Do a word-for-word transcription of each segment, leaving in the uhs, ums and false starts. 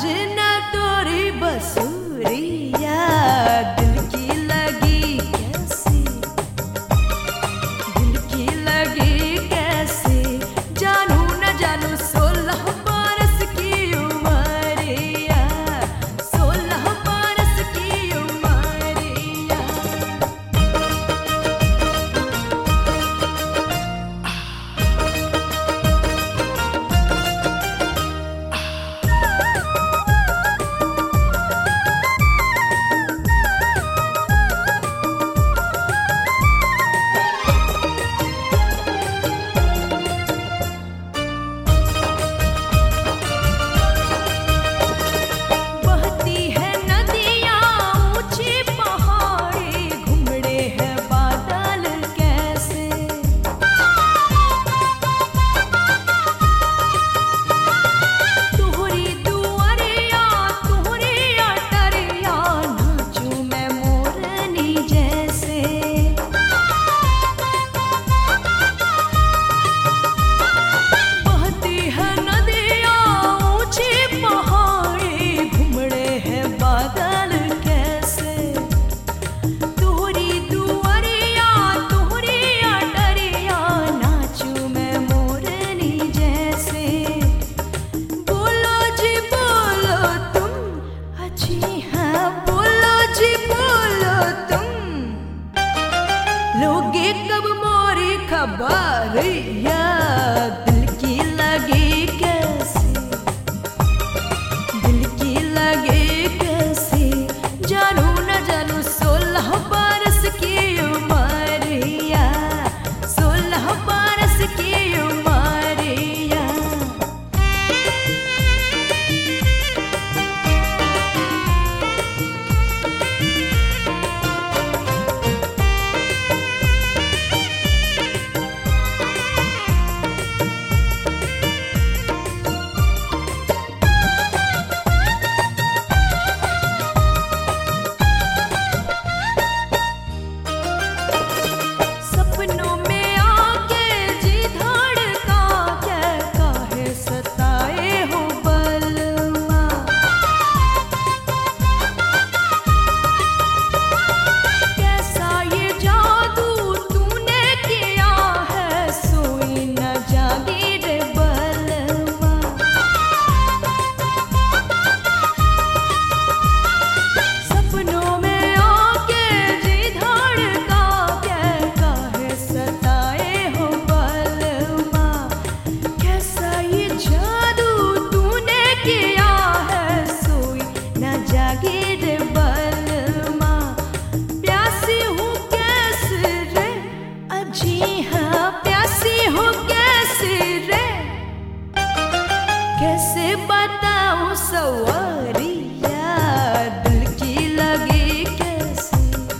बाजना तोरी बसुरिया दिल की लगी कैसे, दिल की लगी कैसे, जानू न जानू सोलह बरस की उमरिया, सोलह बरस की उमरिया। बहती है नदियाँ ऊंची पहाड़ी, घुमड़े हैं बादल कैसे, तुहरी दुआरिया तुहरी अटरिया, नाचूं मैं मोरनी जैसे। बहती है नदियाँ ऊंची पहाड़ी, घुमड़े हैं बादल कैसे, तुहरी दुआरिया तुहरी अटरिया, नाचूं मैं मोरनी जैसे। बोलो जी बोलो तुम, अच्छी हाँ बोलो जी बोलो तुम, लोगे कब मोरी खबरिया, दिल की लगी कैसे, दिल की लगी कैसे, जानू न जानू सोलह बरस की उमरिया, सोलह बरस की उमरिया। सपनों में आके जी धड़का के काहे सताए हो बलमा, कैसा ये जादू तूने किया है, सोई न जागी रे बलमा। सपनों में आके जी धड़का के काहे सताए हो बलमा, कैसा ये जादू तूने किया है, सोई न जागी रे बलमा। प्यासी हूँ कैसे रे, अजी हाँ प्यासी हूँ कैसे रे, कैसे बताऊँ सवरिया, दिल की लगी कैसे,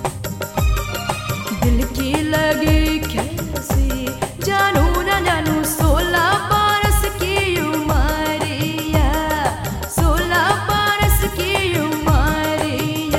दिल की लगी कैसे, जानू न जानू सोलह बरस की उमरिया, सोलह बरस की उमरिया।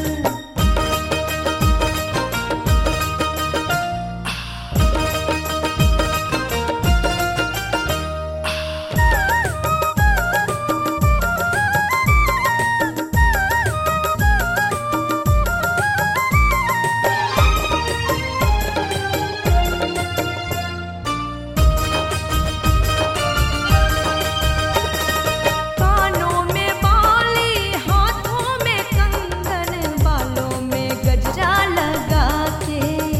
कानों में बाली हाथों में कंगन, बालों में गजरा लगा के,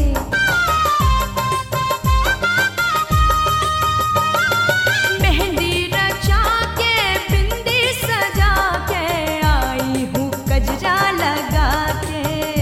मेहंदी रचा के बिंदी सजा के, आई हूँ गजरा लगा के।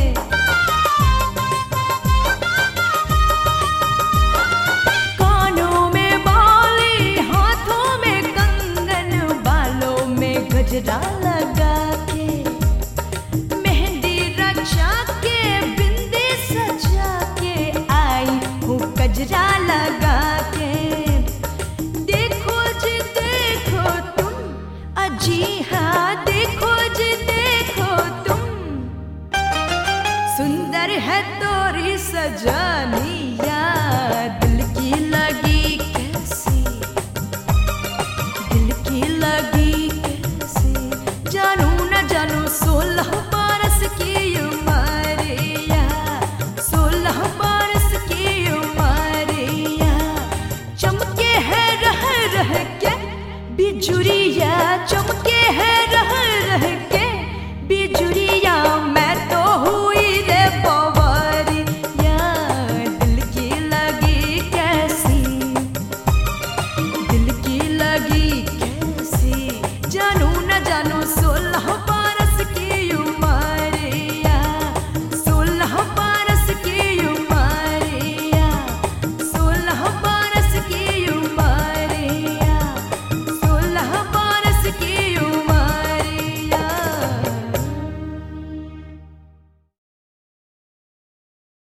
कानों में बाली हाथों में कंगन, बालों में गजरा लगा के, मेहंदी रचा के बिंदी सजा के, आई हूँ गजरा लगा के। देखो जी देखो तुम, अजी हाँ देखो जी देखो तुम, सुंदर है तोरी सजनिया, दिल की लगी कैसी, दिल की लगी कैसी, बिजुरिया चमके